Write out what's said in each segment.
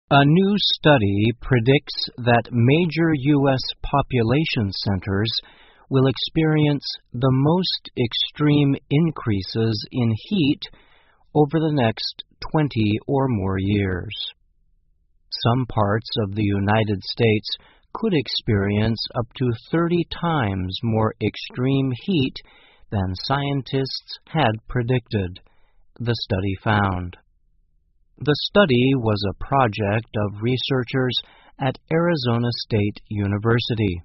A new study predicts that major U.S. population centers will experience the most extreme increases in heat over the next 20 or more years. Some parts of the United States could experience up to 30 times more extreme heat than scientists had predicted, the study found. The study was a project of researchers at Arizona State University.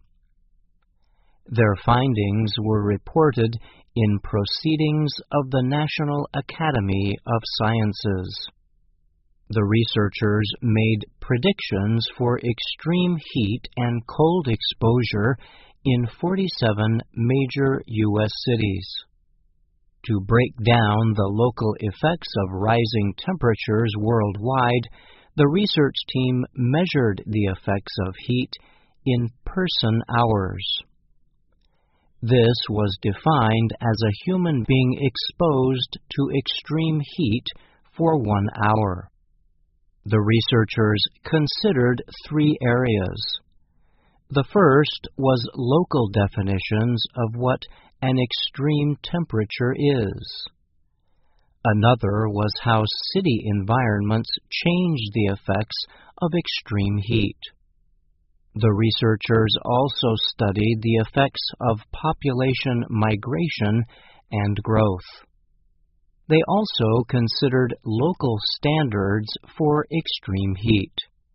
Their findings were reported in Proceedings of the National Academy of Sciences. The researchers made predictions for extreme heat and cold exposure in 47 major U.S. cities. To break down the local effects of rising temperatures worldwide, the research team measured the effects of heat in person hours. This was defined as a human being exposed to extreme heat for 1 hour. The researchers considered 3 areas. The first was local definitions of what an extreme temperature is. Another was how city environments change the effects of extreme heat. The researchers also studied the effects of population migration and growth. They also considered local standards for extreme heat.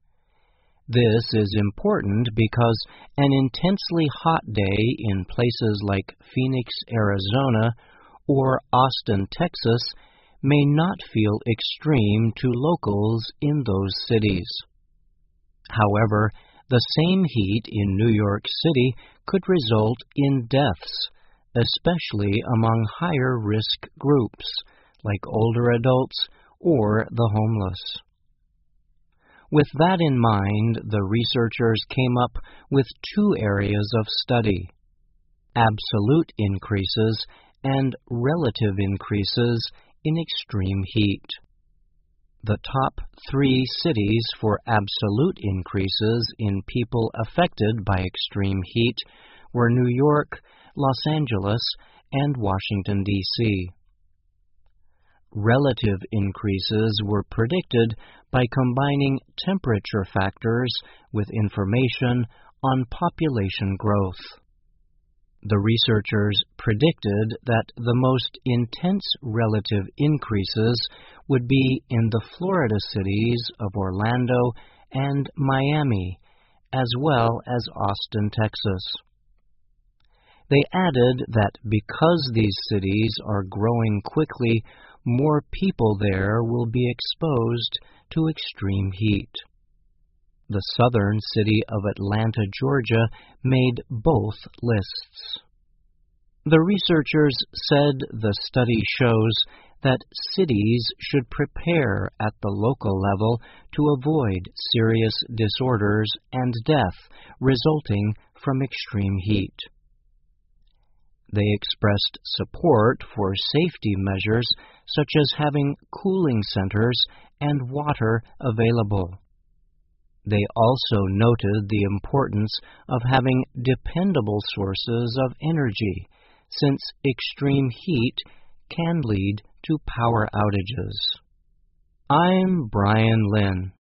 This is important because an intensely hot day in places like Phoenix, Arizona, or Austin, Texas, may not feel extreme to locals in those cities. However, the same heat in New York City could result in deaths, especially among higher-risk groups, like older adults or the homeless. With that in mind, the researchers came up with 2 areas of study: absolute increases and relative increases in extreme heat. The top 3 cities for absolute increases in people affected by extreme heat were New York, Los Angeles, and Washington, D.C. Relative increases were predicted by combining temperature factors with information on population growth. The researchers predicted that the most intense relative increases would be in the Florida cities of Orlando and Miami, as well as Austin, Texas. They added that because these cities are growing quickly, more people there will be exposed to extreme heat. The southern city of Atlanta, Georgia, made both lists. The researchers said the study shows that cities should prepare at the local level to avoid serious disorders and death resulting from extreme heat. They expressed support for safety measures such as having cooling centers and water available. They also noted the importance of having dependable sources of energy, since extreme heat can lead to power outages. I'm Brian Lynn.